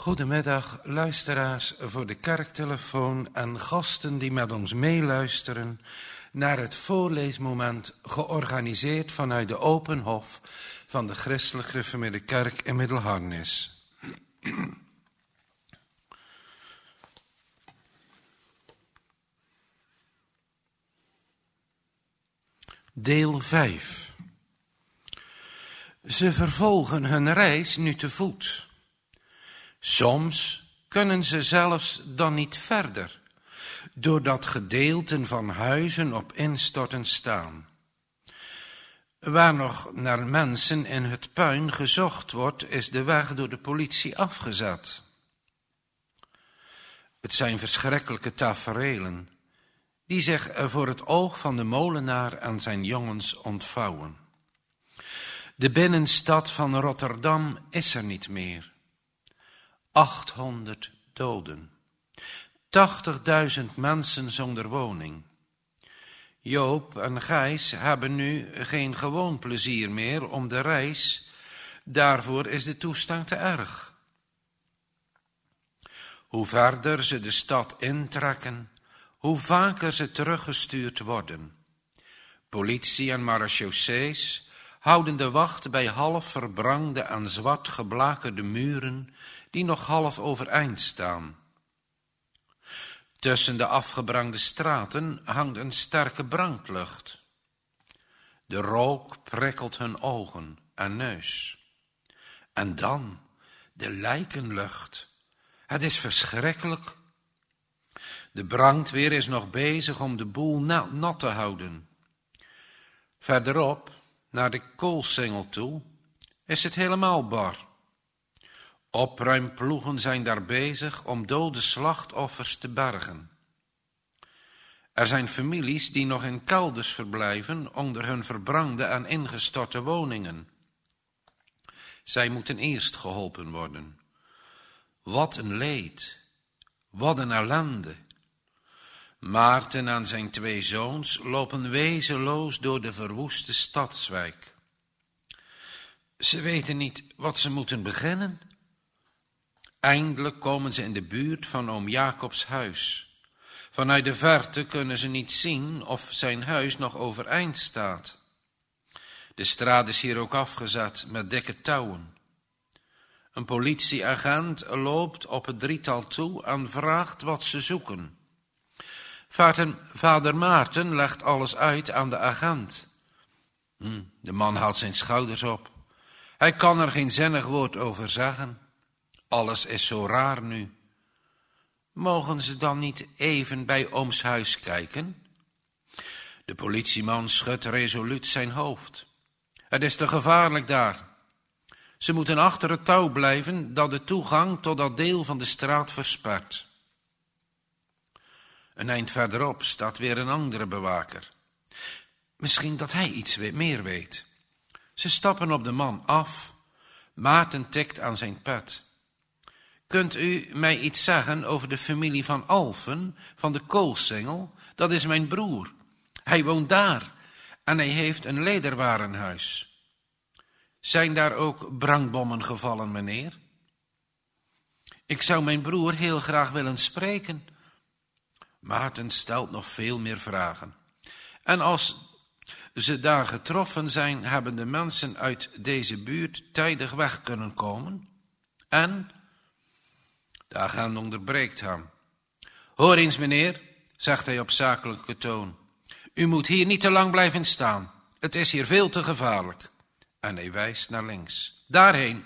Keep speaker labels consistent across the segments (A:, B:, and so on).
A: Goedemiddag, luisteraars voor de kerktelefoon en gasten die met ons meeluisteren naar het voorleesmoment georganiseerd vanuit de Open Hof van de Christelijk Gereformeerde Kerk in Middelharnis. Deel 5. Ze vervolgen hun reis nu te voet. Soms kunnen ze zelfs dan niet verder, doordat gedeelten van huizen op instorten staan. Waar nog naar mensen in het puin gezocht wordt, is de weg door de politie afgezet. Het zijn verschrikkelijke taferelen die zich voor het oog van de molenaar en zijn jongens ontvouwen. De binnenstad van Rotterdam is er niet meer. 800 doden. 80.000 mensen zonder woning. Joop en Gijs hebben nu geen gewoon plezier meer om de reis. Daarvoor is de toestand te erg. Hoe verder ze de stad intrekken, hoe vaker ze teruggestuurd worden. Politie en marechaussees houden de wacht bij half verbrande en zwart geblakerde muren die nog half overeind staan. Tussen de afgebrande straten hangt een sterke brandlucht. De rook prikkelt hun ogen en neus. En dan de lijkenlucht. Het is verschrikkelijk. De brandweer is nog bezig om de boel nat te houden. Verderop, naar de Koolsingel toe, is het helemaal bar. Opruimploegen zijn daar bezig om dode slachtoffers te bergen. Er zijn families die nog in kelders verblijven onder hun verbrande en ingestorte woningen. Zij moeten eerst geholpen worden. Wat een leed, wat een ellende. Maarten en zijn 2 zoons lopen wezenloos door de verwoeste stadswijk. Ze weten niet wat ze moeten beginnen. Eindelijk komen ze in de buurt van oom Jacobs huis. Vanuit de verte kunnen ze niet zien of zijn huis nog overeind staat. De straat is hier ook afgezet met dikke touwen. Een politieagent loopt op het 3-tal toe en vraagt wat ze zoeken. Vader Maarten legt alles uit aan de agent. De man haalt zijn schouders op. Hij kan er geen zinnig woord over zeggen. Alles is zo raar nu. Mogen ze dan niet even bij ooms huis kijken? De politieman schudt resoluut zijn hoofd. Het is te gevaarlijk daar. Ze moeten achter het touw blijven dat de toegang tot dat deel van de straat verspert. Een eind verderop staat weer een andere bewaker. Misschien dat hij iets meer weet. Ze stappen op de man af. Maarten tikt aan zijn pet. Kunt u mij iets zeggen over de familie van Alphen, van de Koolsingel? Dat is mijn broer. Hij woont daar en hij heeft een lederwarenhuis. Zijn daar ook brandbommen gevallen, meneer? Ik zou mijn broer heel graag willen spreken. Maarten stelt nog veel meer vragen. En als ze daar getroffen zijn, hebben de mensen uit deze buurt tijdig weg kunnen komen? En de agent onderbreekt hem. Hoor eens, meneer, zegt hij op zakelijke toon. U moet hier niet te lang blijven staan. Het is hier veel te gevaarlijk. En hij wijst naar links. Daarheen.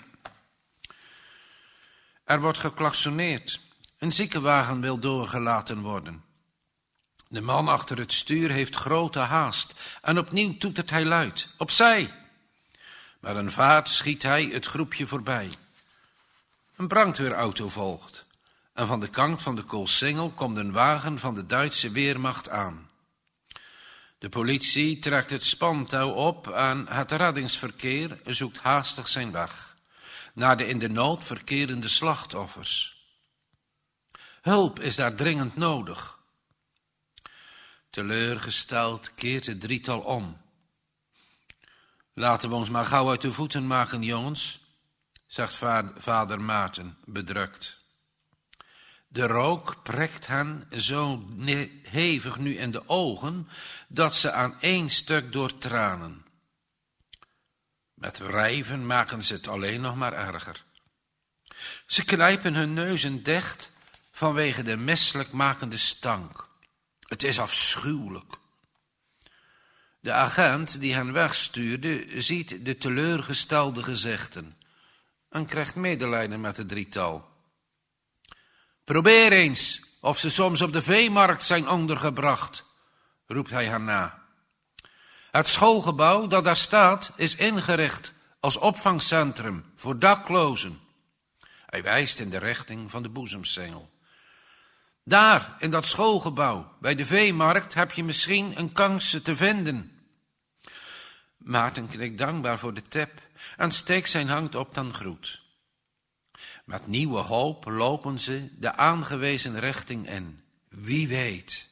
A: Er wordt geklaksoneerd. Een ziekenwagen wil doorgelaten worden. De man achter het stuur heeft grote haast. En opnieuw toetert hij luid. Opzij! Met een vaart schiet hij het groepje voorbij. Een brandweerauto volgt. En van de kant van de Koolsingel komt een wagen van de Duitse Weermacht aan. De politie trekt het spantouw op en het reddingsverkeer zoekt haastig zijn weg naar de in de nood verkerende slachtoffers. Hulp is daar dringend nodig. Teleurgesteld keert het 3-tal om. Laten we ons maar gauw uit de voeten maken, jongens, zegt vader Maarten bedrukt. De rook prikt hen zo hevig nu in de ogen, dat ze aan één stuk doortranen. Met wrijven maken ze het alleen nog maar erger. Ze knijpen hun neuzen dicht vanwege de misselijkmakende stank. Het is afschuwelijk. De agent die hen wegstuurde ziet de teleurgestelde gezichten en krijgt medelijden met het drietal. Probeer eens of ze soms op de veemarkt zijn ondergebracht, roept hij haar na. Het schoolgebouw dat daar staat is ingericht als opvangcentrum voor daklozen. Hij wijst in de richting van de boezemsingel. Daar, in dat schoolgebouw, bij de veemarkt, heb je misschien een kans ze te vinden. Maarten knikt dankbaar voor de tip en steekt zijn hand op ten groet. Met nieuwe hoop lopen ze de aangewezen richting in. Wie weet.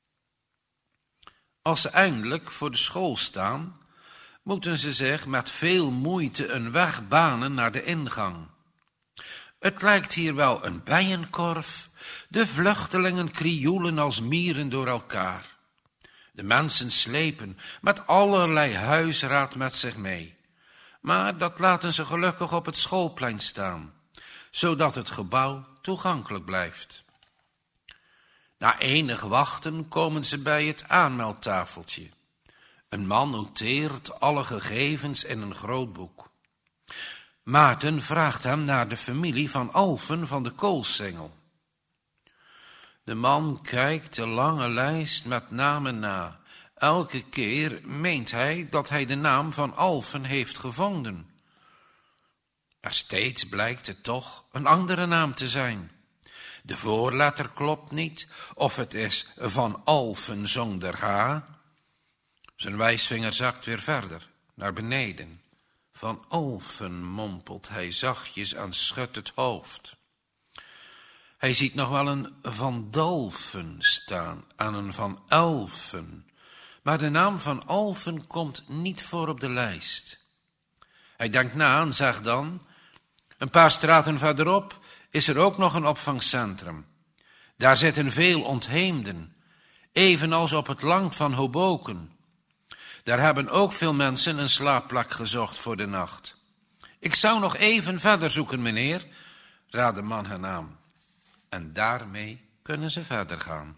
A: Als ze eindelijk voor de school staan, moeten ze zich met veel moeite een weg banen naar de ingang. Het lijkt hier wel een bijenkorf. De vluchtelingen krioelen als mieren door elkaar. De mensen slepen met allerlei huisraad met zich mee. Maar dat laten ze gelukkig op het schoolplein staan, zodat het gebouw toegankelijk blijft. Na enig wachten komen ze bij het aanmeldtafeltje. Een man noteert alle gegevens in een groot boek. Maarten vraagt hem naar de familie van Alphen van de Koolsingel. De man kijkt de lange lijst met namen na. Elke keer meent hij dat hij de naam van Alphen heeft gevonden. Maar steeds blijkt het toch een andere naam te zijn. De voorletter klopt niet, of het is van Alphen zonder H. Zijn wijsvinger zakt weer verder, naar beneden. Van Alphen, mompelt hij zachtjes en schudt het hoofd. Hij ziet nog wel een Van Dalfen staan en een Van Elfen. Maar de naam van Alphen komt niet voor op de lijst. Hij denkt na en zegt dan: een paar straten verderop is er ook nog een opvangcentrum. Daar zitten veel ontheemden, evenals op het land van Hoboken. Daar hebben ook veel mensen een slaapplek gezocht voor de nacht. Ik zou nog even verder zoeken, meneer, raadt de man hen aan. En daarmee kunnen ze verder gaan.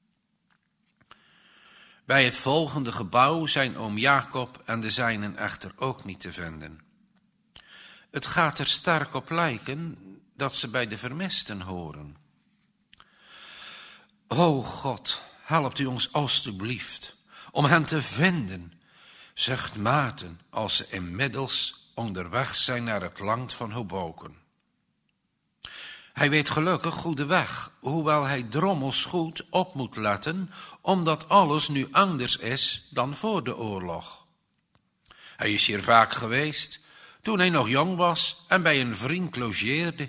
A: Bij het volgende gebouw zijn oom Jacob en de zijnen echter ook niet te vinden. Het gaat er sterk op lijken dat ze bij de vermisten horen. O God, helpt u ons alstublieft om hen te vinden, zucht Maarten als ze inmiddels onderweg zijn naar het land van Hoboken. Hij weet gelukkig goede weg, hoewel hij drommels goed op moet letten, omdat alles nu anders is dan voor de oorlog. Hij is hier vaak geweest, toen hij nog jong was en bij een vriend logeerde.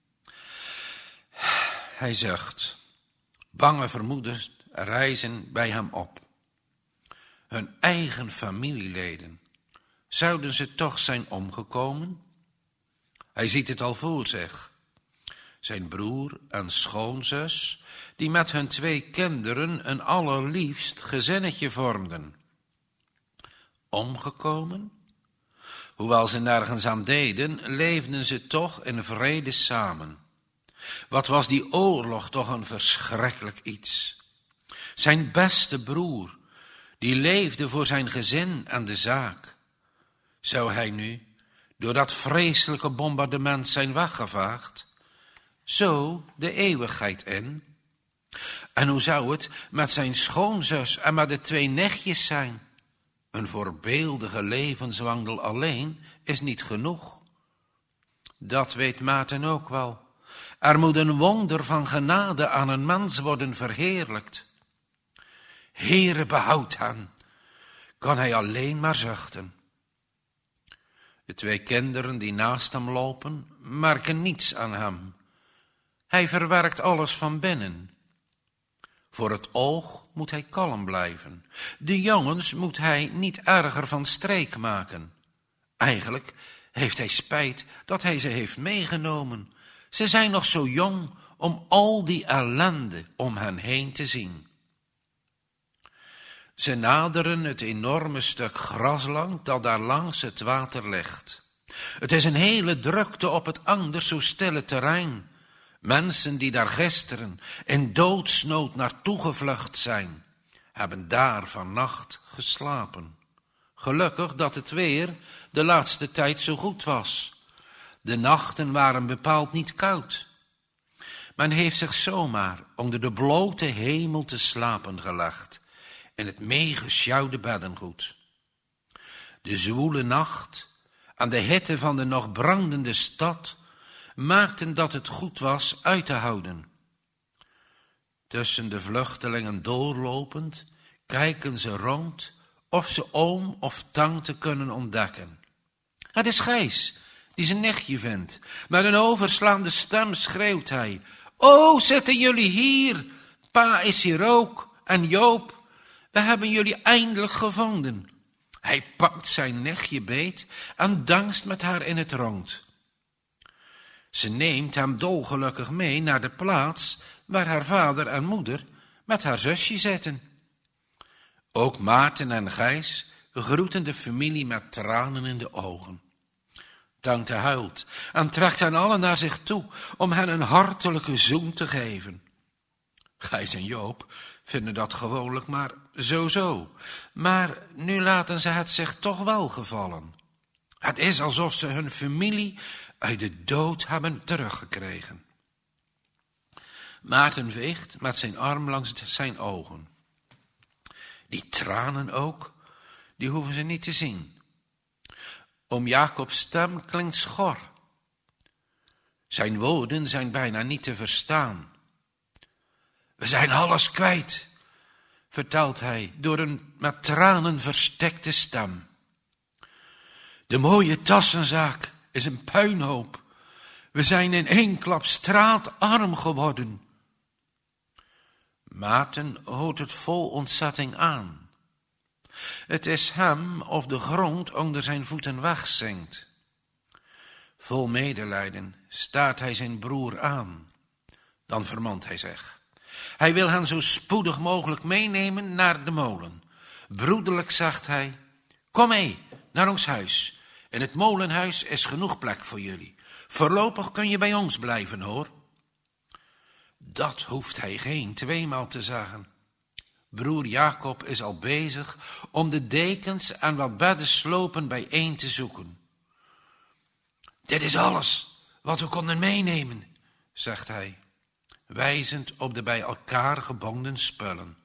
A: Hij zucht. Bange vermoedens rijzen bij hem op. Hun eigen familieleden, zouden ze toch zijn omgekomen? Hij ziet het al voor zich. Zijn broer en schoonzus, die met hun 2 kinderen een allerliefst gezinnetje vormden. Omgekomen? Hoewel ze nergens aan deden, leefden ze toch in vrede samen. Wat was die oorlog toch een verschrikkelijk iets. Zijn beste broer, die leefde voor zijn gezin en de zaak. Zou hij nu door dat vreselijke bombardement zijn weggevaagd? Zo de eeuwigheid in. En hoe zou het met zijn schoonzus en met de 2 nichtjes zijn? Een voorbeeldige levenswandel alleen is niet genoeg. Dat weet Maarten ook wel. Er moet een wonder van genade aan een mens worden verheerlijkt. Heere, behoud hen, kan hij alleen maar zuchten. De 2 kinderen die naast hem lopen, merken niets aan hem. Hij verwerkt alles van binnen. Voor het oog moet hij kalm blijven. De jongens moet hij niet erger van streek maken. Eigenlijk heeft hij spijt dat hij ze heeft meegenomen. Ze zijn nog zo jong om al die ellende om hen heen te zien. Ze naderen het enorme stuk grasland dat daar langs het water ligt. Het is een hele drukte op het anders zo stille terrein. Mensen die daar gisteren in doodsnood naartoe gevlucht zijn, hebben daar vannacht geslapen. Gelukkig dat het weer de laatste tijd zo goed was. De nachten waren bepaald niet koud. Men heeft zich zomaar onder de blote hemel te slapen gelegd, in het meegesjouwde beddengoed. De zwoele nacht en de hitte van de nog brandende stad maakten dat het goed was uit te houden. Tussen de vluchtelingen doorlopend kijken ze rond of ze oom of tante kunnen ontdekken. Het is Gijs, die zijn nichtje vindt. Met een overslaande stem schreeuwt hij: "O, zitten jullie hier? Pa is hier ook. En Joop, we hebben jullie eindelijk gevonden." Hij pakt zijn nichtje beet en danst met haar in het rond. Ze neemt hem dolgelukkig mee naar de plaats waar haar vader en moeder met haar zusje zitten. Ook Maarten en Gijs groeten de familie met tranen in de ogen. Tante huilt en trekt hen allen naar zich toe om hen een hartelijke zoen te geven. Gijs en Joop vinden dat gewoonlijk maar zo. Maar nu laten ze het zich toch wel gevallen. Het is alsof ze hun familie uit de dood hebben teruggekregen. Maarten veegt met zijn arm langs zijn ogen. Die tranen ook, die hoeven ze niet te zien. Oom Jacobs stem klinkt schor. Zijn woorden zijn bijna niet te verstaan. We zijn alles kwijt, vertelt hij door een met tranen verstekte stem. De mooie tassenzaak is een puinhoop. We zijn in één klap straatarm geworden. Maarten hoort het vol ontzetting aan. Het is hem of de grond onder zijn voeten wegzinkt. Vol medelijden staart hij zijn broer aan. Dan vermant hij zich. Hij wil hen zo spoedig mogelijk meenemen naar de molen. Broederlijk zegt hij: "Kom mee naar ons huis. In het molenhuis is genoeg plek voor jullie. Voorlopig kun je bij ons blijven, hoor." Dat hoeft hij geen tweemaal te zeggen. Broer Jacob is al bezig om de dekens en wat beddenslopen bijeen te zoeken. "Dit is alles wat we konden meenemen," zegt hij, wijzend op de bij elkaar gebonden spullen.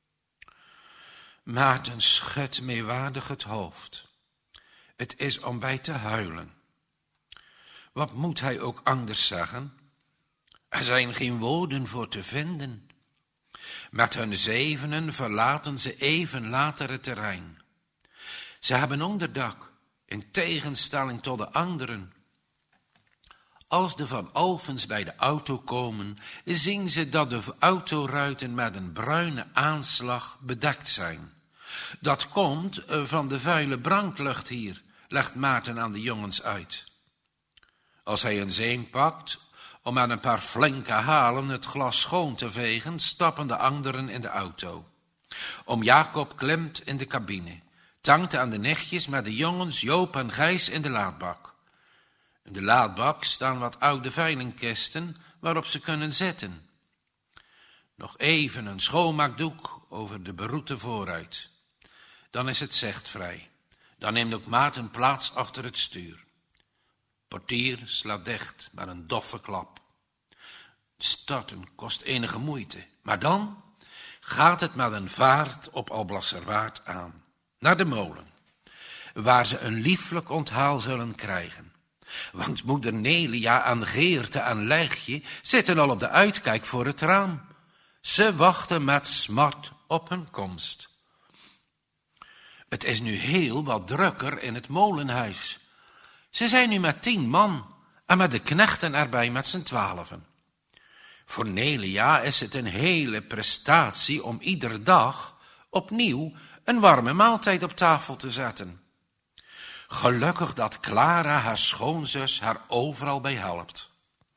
A: Maarten schudt meewaardig het hoofd. Het is om bij te huilen. Wat moet hij ook anders zeggen? Er zijn geen woorden voor te vinden. Met hun zevenen verlaten ze even later het terrein. Ze hebben onderdak, in tegenstelling tot de anderen. Als de Van Alphens bij de auto komen, zien ze dat de autoruiten met een bruine aanslag bedekt zijn. Dat komt van de vuile brandlucht hier, legt Maarten aan de jongens uit. Als hij een zeem pakt om met een paar flinke halen het glas schoon te vegen, stappen de anderen in de auto. Oom Jacob klimt in de cabine. Tante en de nichtjes met de jongens Joop en Gijs in de laadbak. In de laadbak staan wat oude veilingkisten waarop ze kunnen zitten. Nog even een schoonmaakdoek over de beroete vooruit. Dan is het zicht vrij. Dan neemt ook Maarten plaats achter het stuur. Portier slaat dicht met een doffe klap. Starten kost enige moeite, maar dan gaat het met een vaart op Alblasserwaard aan. Naar de molen, waar ze een lieflijk onthaal zullen krijgen. Want moeder Nelia en Geerte en Legje zitten al op de uitkijk voor het raam. Ze wachten met smart op hun komst. Het is nu heel wat drukker in het molenhuis. Ze zijn nu met 10 man en met de knechten erbij met z'n 12. Voor Nelia is het een hele prestatie om iedere dag opnieuw een warme maaltijd op tafel te zetten. Gelukkig dat Clara, haar schoonzus, haar overal bij helpt.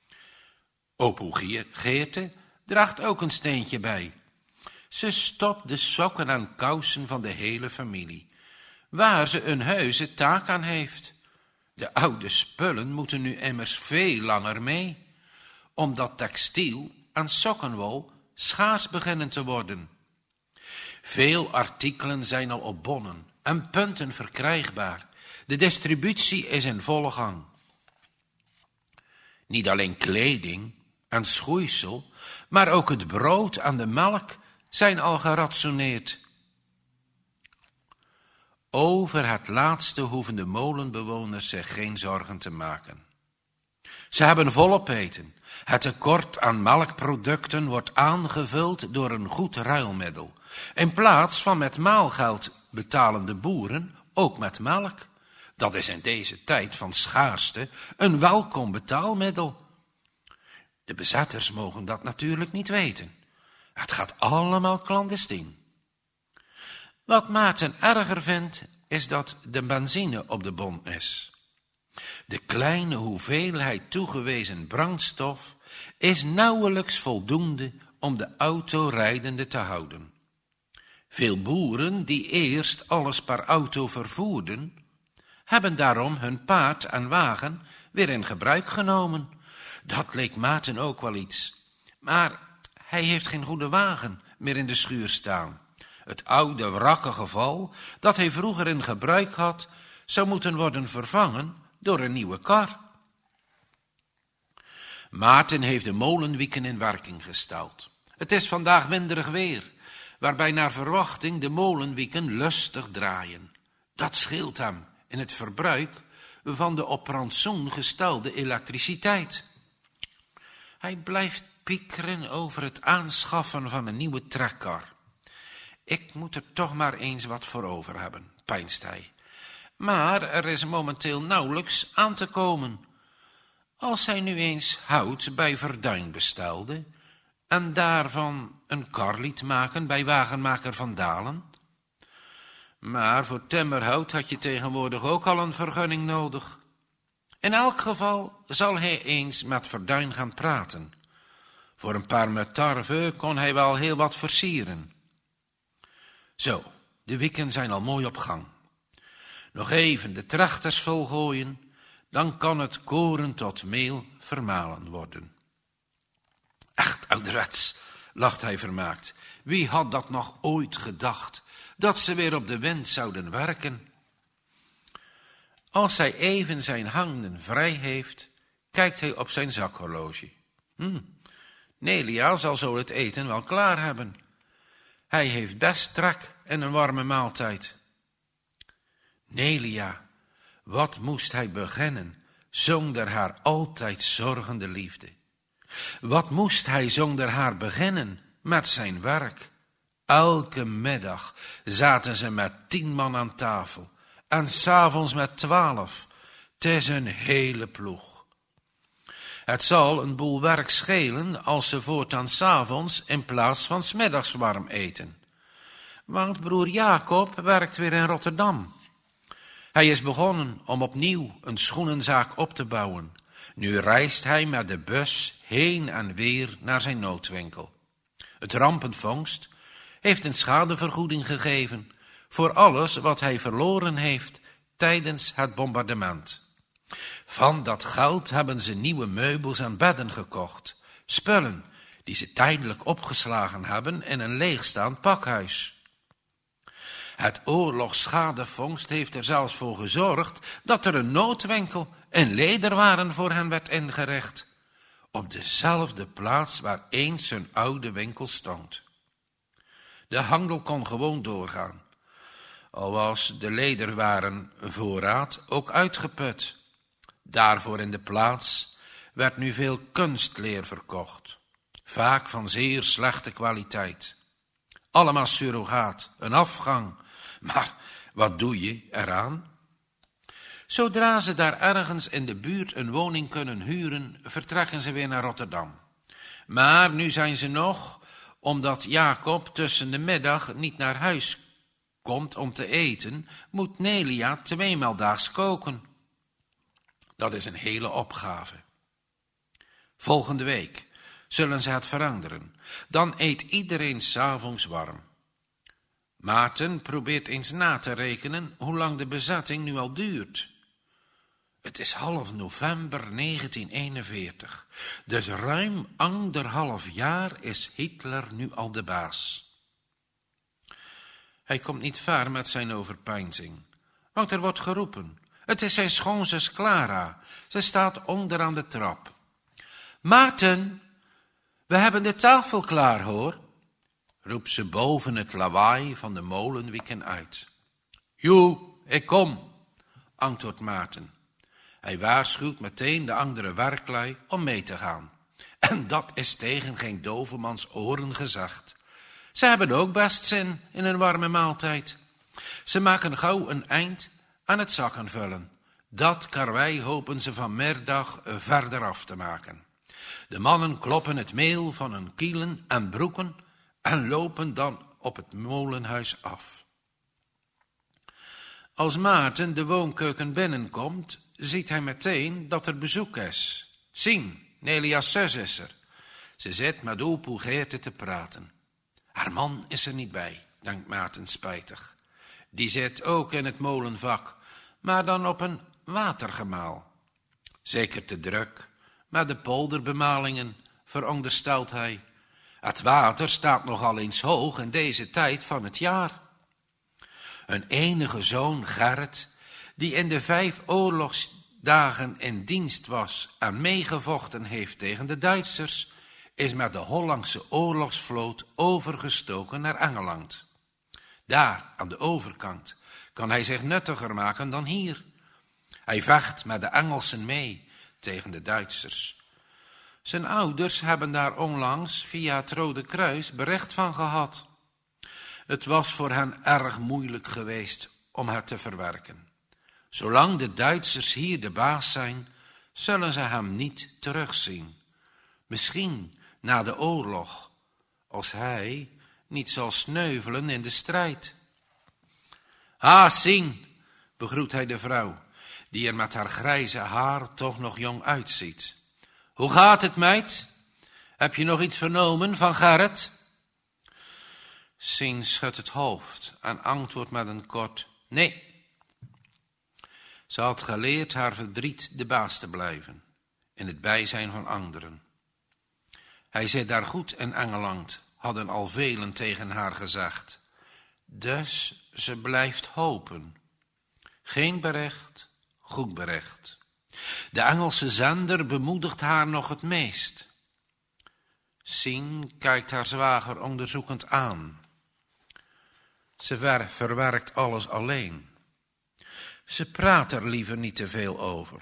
A: Opoe Geerte draagt ook een steentje bij. Ze stopt de sokken en kousen van de hele familie, waar ze een huize taak aan heeft. De oude spullen moeten nu immers veel langer mee, omdat textiel en sokkenwol schaars beginnen te worden. Veel artikelen zijn al op bonnen en punten verkrijgbaar. De distributie is in volle gang. Niet alleen kleding en schoeisel, maar ook het brood en de melk zijn al geratsoeneerd. Over het laatste hoeven de molenbewoners zich geen zorgen te maken. Ze hebben volop eten. Het tekort aan melkproducten wordt aangevuld door een goed ruilmiddel. In plaats van met maalgeld betalen de boeren ook met melk. Dat is in deze tijd van schaarste een welkom betaalmiddel. De bezetters mogen dat natuurlijk niet weten. Het gaat allemaal clandestien. Wat Maarten erger vindt, is dat de benzine op de bon is. De kleine hoeveelheid toegewezen brandstof is nauwelijks voldoende om de auto rijdende te houden. Veel boeren die eerst alles per auto vervoerden, hebben daarom hun paard en wagen weer in gebruik genomen. Dat leek Maarten ook wel iets. Maar hij heeft geen goede wagen meer in de schuur staan. Het oude wrakke geval dat hij vroeger in gebruik had, zou moeten worden vervangen door een nieuwe kar. Maarten heeft de molenwieken in werking gesteld. Het is vandaag winderig weer, waarbij naar verwachting de molenwieken lustig draaien. Dat scheelt hem in het verbruik van de op rantsoen gestelde elektriciteit. Hij blijft piekeren over het aanschaffen van een nieuwe trekkar. Ik moet er toch maar eens wat voor over hebben, peinst hij. Maar er is momenteel nauwelijks aan te komen. Als hij nu eens hout bij Verduin bestelde en daarvan een kar liet maken bij wagenmaker Van Dalen. Maar voor timmerhout had je tegenwoordig ook al een vergunning nodig. In elk geval zal hij eens met Verduin gaan praten. Voor een paar met tarwe kon hij wel heel wat versieren. Zo, de wieken zijn al mooi op gang. Nog even de trechters volgooien, dan kan het koren tot meel vermalen worden. Echt ouderwets, lacht hij vermaakt. Wie had dat nog ooit gedacht, dat ze weer op de wind zouden werken? Als hij even zijn handen vrij heeft, kijkt hij op zijn zakhorloge. Nelia zal zo het eten wel klaar hebben. Hij heeft best trek in een warme maaltijd. Nelia, wat moest hij beginnen zonder haar altijd zorgende liefde? Wat moest hij zonder haar beginnen met zijn werk? Elke middag zaten ze met 10 man aan tafel en 's avonds met 12. Het is een hele ploeg. Het zal een boel werk schelen als ze voortaan 's avonds in plaats van 's middags warm eten. Want broer Jacob werkt weer in Rotterdam. Hij is begonnen om opnieuw een schoenenzaak op te bouwen. Nu reist hij met de bus heen en weer naar zijn noodwinkel. Het rampenvangst heeft een schadevergoeding gegeven voor alles wat hij verloren heeft tijdens het bombardement. Van dat geld hebben ze nieuwe meubels en bedden gekocht, spullen die ze tijdelijk opgeslagen hebben in een leegstaand pakhuis. Het oorlogsschadefonds heeft er zelfs voor gezorgd dat er een noodwinkel in Lederwaren voor hen werd ingericht, op dezelfde plaats waar eens hun oude winkel stond. De handel kon gewoon doorgaan, al was de Lederwarenvoorraad ook uitgeput. Daarvoor in de plaats werd nu veel kunstleer verkocht, vaak van zeer slechte kwaliteit. Allemaal surrogaat, een afgang, maar wat doe je eraan? Zodra ze daar ergens in de buurt een woning kunnen huren, vertrekken ze weer naar Rotterdam. Maar nu zijn ze nog, omdat Jacob tussen de middag niet naar huis komt om te eten, moet Nelia 2 maal daags koken. Dat is een hele opgave. Volgende week zullen ze het veranderen. Dan eet iedereen 's avonds warm. Maarten probeert eens na te rekenen hoe lang de bezetting nu al duurt. Het is half november 1941. Dus ruim 1,5 jaar is Hitler nu al de baas. Hij komt niet ver met zijn overpeinzing, want er wordt geroepen. Het is zijn schoonzus Clara. Ze staat onder aan de trap. Maarten, we hebben de tafel klaar, hoor, roept ze boven het lawaai van de molenwieken uit. Joe, ik kom, antwoordt Maarten. Hij waarschuwt meteen de andere werklui om mee te gaan. En dat is tegen geen dovemans oren gezegd. Ze hebben ook best zin in een warme maaltijd. Ze maken gauw een eind aan het zakkenvullen. Dat karwei hopen ze vanmiddag verder af te maken. De mannen kloppen het meel van hun kielen en broeken en lopen dan op het molenhuis af. Als Maarten de woonkeuken binnenkomt, ziet hij meteen dat er bezoek is. Sien, Nelia's zus is er. Ze zit met opoe Geerte te praten. Haar man is er niet bij, denkt Maarten spijtig. Die zit ook in het molenvak, maar dan op een watergemaal. Zeker te druk, met de polderbemalingen, veronderstelt hij. Het water staat nogal eens hoog in deze tijd van het jaar. Hun enige zoon Gerrit, die in de 5 oorlogsdagen in dienst was en meegevochten heeft tegen de Duitsers, is met de Hollandse oorlogsvloot overgestoken naar Engeland. Daar, aan de overkant, kan hij zich nuttiger maken dan hier. Hij vecht met de Engelsen mee tegen de Duitsers. Zijn ouders hebben daar onlangs via het Rode Kruis bericht van gehad. Het was voor hen erg moeilijk geweest om het te verwerken. Zolang de Duitsers hier de baas zijn, zullen ze hem niet terugzien. Misschien na de oorlog, als hij niet zal sneuvelen in de strijd. Ah, Sien, begroet hij de vrouw, die er met haar grijze haar toch nog jong uitziet. Hoe gaat het, meid? Heb je nog iets vernomen van Gerrit? Sien schudt het hoofd en antwoordt met een kort nee. Ze had geleerd haar verdriet de baas te blijven, in het bijzijn van anderen. Hij zit daar goed in Engeland, hadden al velen tegen haar gezegd. Dus ze blijft hopen. Geen bericht, goed bericht. De Engelse zender bemoedigt haar nog het meest. Sien kijkt haar zwager onderzoekend aan. Ze verwerkt alles alleen. Ze praat er liever niet te veel over.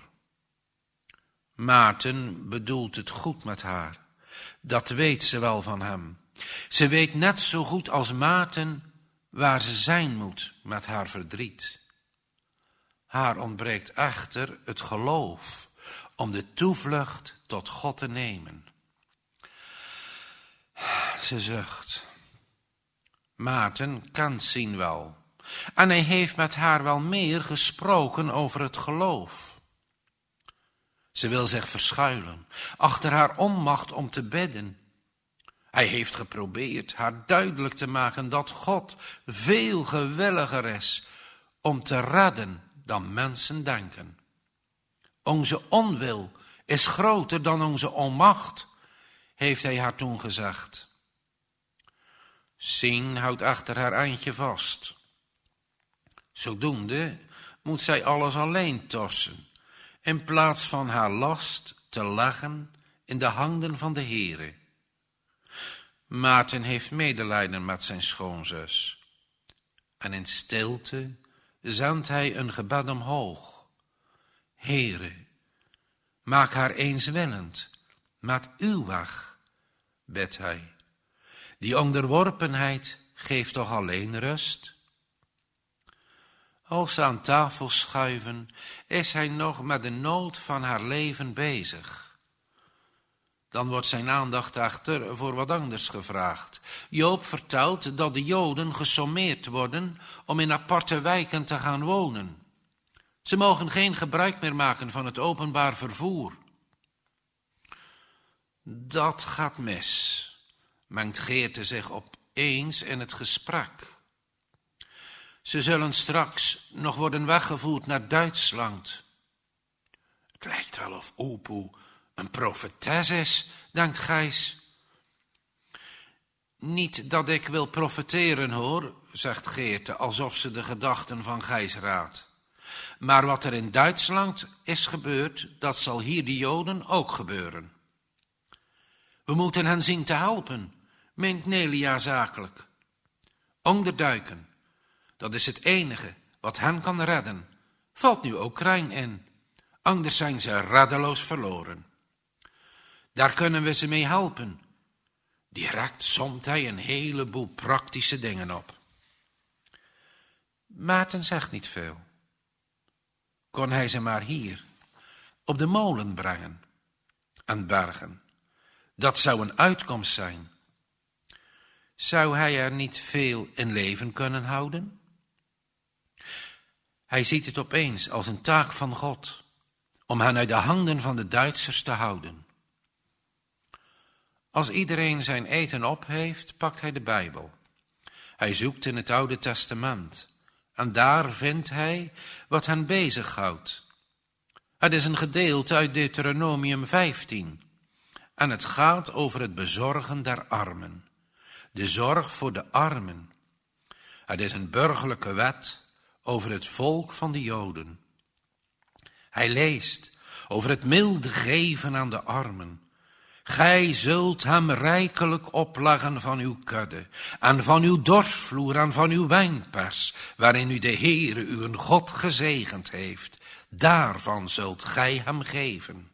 A: Maarten bedoelt het goed met haar. Dat weet ze wel van hem. Ze weet net zo goed als Maarten waar ze zijn moet met haar verdriet. Haar ontbreekt echter het geloof om de toevlucht tot God te nemen. Ze zucht. Maarten kent Sien wel. En hij heeft met haar wel meer gesproken over het geloof. Ze wil zich verschuilen, achter haar onmacht om te bidden. Hij heeft geprobeerd haar duidelijk te maken dat God veel gewilliger is om te redden dan mensen denken. Onze onwil is groter dan onze onmacht, heeft hij haar toen gezegd. Sien houdt achter haar eindje vast. Zodoende moet zij alles alleen torsen, in plaats van haar last te leggen in de handen van de Heere. Maarten heeft medelijden met zijn schoonzus. En in stilte zendt hij een gebed omhoog. Heere, maak haar eenswillend met uw weg, bidt hij. Die onderworpenheid geeft toch alleen rust? Als ze aan tafel schuiven, is hij nog met de nood van haar leven bezig. Dan wordt zijn aandacht echter voor wat anders gevraagd. Job vertelt dat de Joden gesommeerd worden om in aparte wijken te gaan wonen. Ze mogen geen gebruik meer maken van het openbaar vervoer. Dat gaat mis, mengt Geerte zich opeens in het gesprek. Ze zullen straks nog worden weggevoerd naar Duitsland. Het lijkt wel of Opoe een profetes is, denkt Gijs. Niet dat ik wil profeteren, hoor, zegt Geerte, alsof ze de gedachten van Gijs raadt. Maar wat er in Duitsland is gebeurd, dat zal hier de Joden ook gebeuren. We moeten hen zien te helpen, meent Nelia zakelijk. Onderduiken, dat is het enige wat hen kan redden. Valt nu ook Krijn in, anders zijn ze reddeloos verloren. Daar kunnen we ze mee helpen. Direct somt hij een heleboel praktische dingen op. Maarten zegt niet veel. Kon hij ze maar hier, op de molen brengen en bergen. Dat zou een uitkomst zijn. Zou hij er niet veel in leven kunnen houden? Hij ziet het opeens als een taak van God, om hen uit de handen van de Duitsers te houden. Als iedereen zijn eten op heeft, pakt hij de Bijbel. Hij zoekt in het Oude Testament en daar vindt hij wat hen bezighoudt. Het is een gedeelte uit Deuteronomium 15 en het gaat over het bezorgen der armen. De zorg voor de armen. Het is een burgerlijke wet over het volk van de Joden. Hij leest over het milde geven aan de armen. Gij zult hem rijkelijk opleggen van uw kudde, en van uw dorsvloer en van uw wijnpers, waarin u de Heere uw God gezegend heeft. Daarvan zult gij hem geven.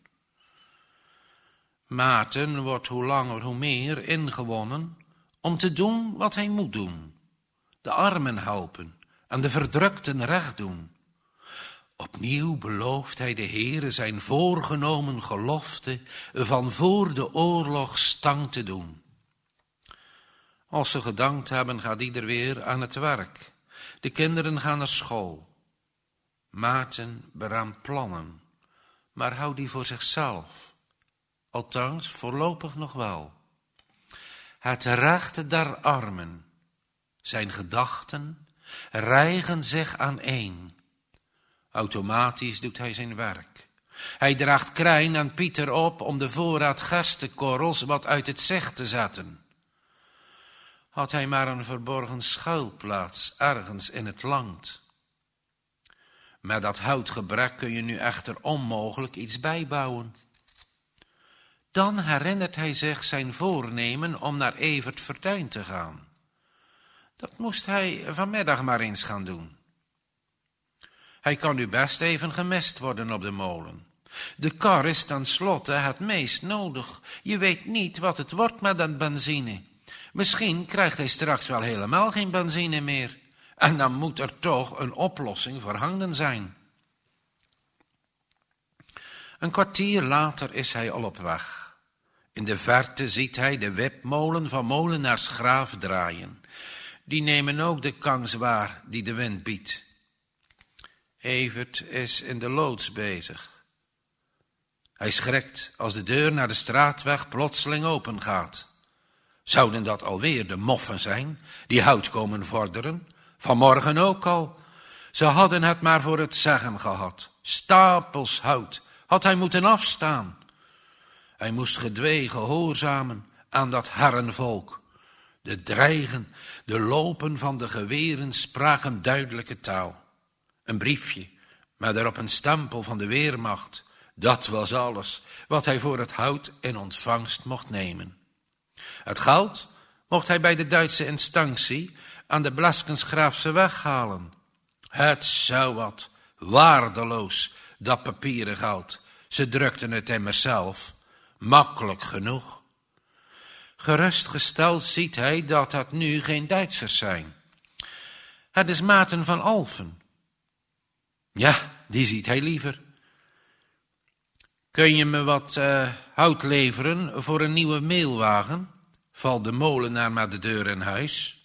A: Maarten wordt hoe langer hoe meer ingewonnen om te doen wat hij moet doen. De armen helpen en de verdrukten recht doen. Opnieuw belooft hij de Heere zijn voorgenomen gelofte van voor de oorlog stand te doen. Als ze gedankt hebben, gaat ieder weer aan het werk. De kinderen gaan naar school. Maarten beraamt plannen, maar houdt die voor zichzelf. Althans, voorlopig nog wel. Het recht der armen, zijn gedachten, rijgen zich aaneen. Automatisch doet hij zijn werk. Hij draagt Krijn en Pieter op om de voorraad gerstekorrels wat uit het zicht te zetten. Had hij maar een verborgen schuilplaats ergens in het land. Met dat houtgebrek kun je nu echter onmogelijk iets bijbouwen. Dan herinnert hij zich zijn voornemen om naar Evert Fortuyn te gaan. Dat moest hij vanmiddag maar eens gaan doen. Hij kan nu best even gemist worden op de molen. De kar is tenslotte het meest nodig. Je weet niet wat het wordt met dat benzine. Misschien krijgt hij straks wel helemaal geen benzine meer. En dan moet er toch een oplossing voorhanden zijn. Een kwartier later is hij al op weg. In de verte ziet hij de wipmolen van molenaars Graaf draaien. Die nemen ook de kans waar die de wind biedt. Evert is in de loods bezig. Hij schrikt als de deur naar de straatweg plotseling open gaat. Zouden dat alweer de moffen zijn die hout komen vorderen? Vanmorgen ook al. Ze hadden het maar voor het zeggen gehad. Stapels hout had hij moeten afstaan. Hij moest gedwee gehoorzamen aan dat herrenvolk. De dreigen, de lopen van de geweren spraken duidelijke taal. Een briefje, met daarop een stempel van de Weermacht. Dat was alles wat hij voor het hout in ontvangst mocht nemen. Het geld mocht hij bij de Duitse instantie aan de Bleskensgraafse weg halen. Het zou wat, waardeloos, dat papieren geld. Ze drukten het immers zelf, makkelijk genoeg. Gerustgesteld ziet hij dat het nu geen Duitsers zijn. Het is Maarten van Alphen. Ja, die ziet hij liever. Kun je me wat hout leveren voor een nieuwe meelwagen? Valt de molenaar maar de deur in huis.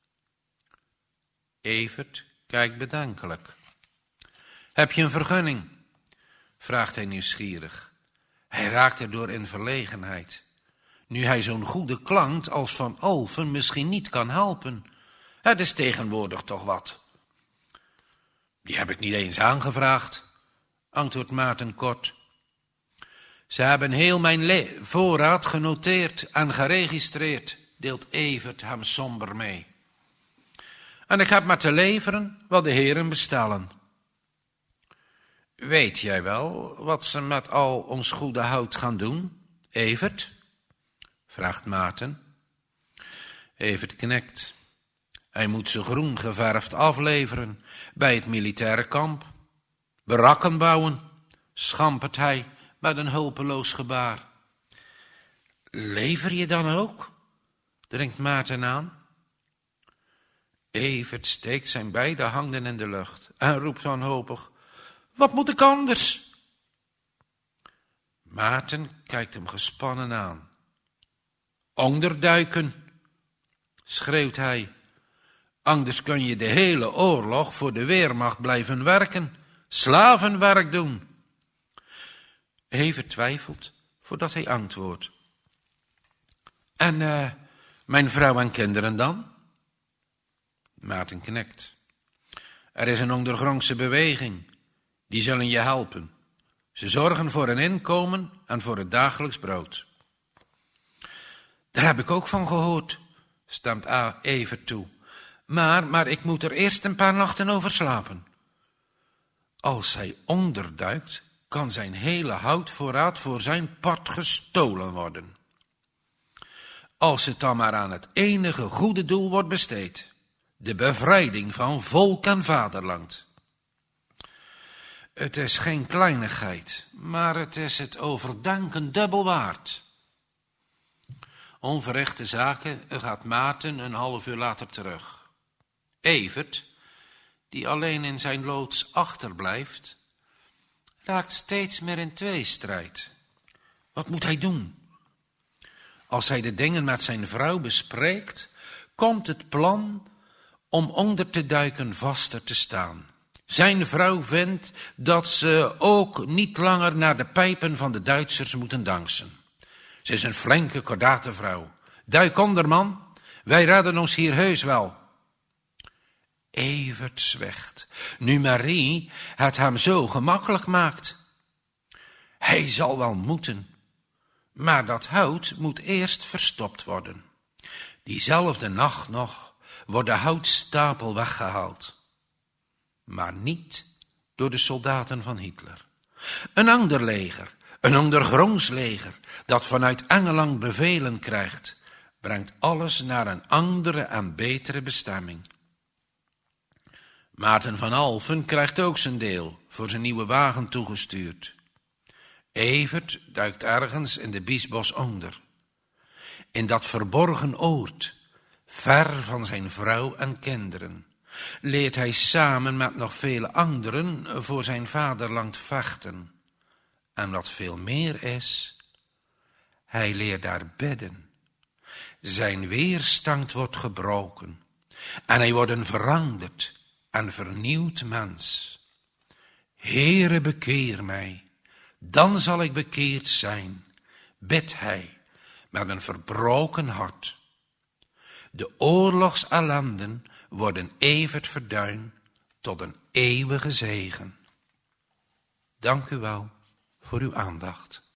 A: Evert kijkt bedenkelijk. Heb je een vergunning? Vraagt hij nieuwsgierig. Hij raakt erdoor in verlegenheid. Nu hij zo'n goede klant als Van Alphen misschien niet kan helpen. Het is tegenwoordig toch wat. Die heb ik niet eens aangevraagd, antwoordt Maarten kort. Ze hebben heel mijn voorraad genoteerd en geregistreerd, deelt Evert hem somber mee. En ik heb maar te leveren wat de heren bestellen. Weet jij wel wat ze met al ons goede hout gaan doen, Evert? Vraagt Maarten. Evert knikt. Hij moet ze groen geverfd afleveren bij het militaire kamp. Barakken bouwen, schampert hij met een hulpeloos gebaar. Lever je dan ook? Dringt Maarten aan. Evert steekt zijn beide handen in de lucht en roept wanhopig: wat moet ik anders? Maarten kijkt hem gespannen aan. Onderduiken, schreeuwt hij. Anders kun je de hele oorlog voor de Wehrmacht blijven werken, slavenwerk doen. Evert twijfelt voordat hij antwoordt. En mijn vrouw en kinderen dan? Maarten knikt. Er is een ondergrondse beweging. Die zullen je helpen. Ze zorgen voor een inkomen en voor het dagelijks brood. Daar heb ik ook van gehoord, stemt Evert toe. Maar ik moet er eerst een paar nachten over slapen. Als hij onderduikt, kan zijn hele houtvoorraad voor zijn part gestolen worden. Als het dan maar aan het enige goede doel wordt besteed. De bevrijding van volk en vaderland. Het is geen kleinigheid, maar het is het overdenken dubbel waard. Onverrichte zaken gaat Maarten een half uur later terug. Evert, die alleen in zijn loods achterblijft, raakt steeds meer in tweestrijd. Wat moet hij doen? Als hij de dingen met zijn vrouw bespreekt, komt het plan om onder te duiken vaster te staan. Zijn vrouw vindt dat ze ook niet langer naar de pijpen van de Duitsers moeten dansen. Ze is een flinke, kordate vrouw. Duik onder, man. Wij redden ons hier heus wel. Evert zwijgt, nu Marie het hem zo gemakkelijk maakt. Hij zal wel moeten, maar dat hout moet eerst verstopt worden. Diezelfde nacht nog wordt de houtstapel weggehaald. Maar niet door de soldaten van Hitler. Een ander leger, een ondergronds leger, dat vanuit Engeland bevelen krijgt, brengt alles naar een andere en betere bestemming. Maarten van Alphen krijgt ook zijn deel, voor zijn nieuwe wagen toegestuurd. Evert duikt ergens in de Biesbos onder. In dat verborgen oord, ver van zijn vrouw en kinderen, leert hij samen met nog vele anderen voor zijn vaderland vechten. En wat veel meer is, hij leert daar bidden. Zijn weerstand wordt gebroken en hij wordt een veranderd en vernieuwd mens. Heere, bekeer mij, dan zal ik bekeerd zijn, bidt hij met een verbroken hart. De oorlogsellenden worden Evert Verduin tot een eeuwige zegen. Dank u wel voor uw aandacht.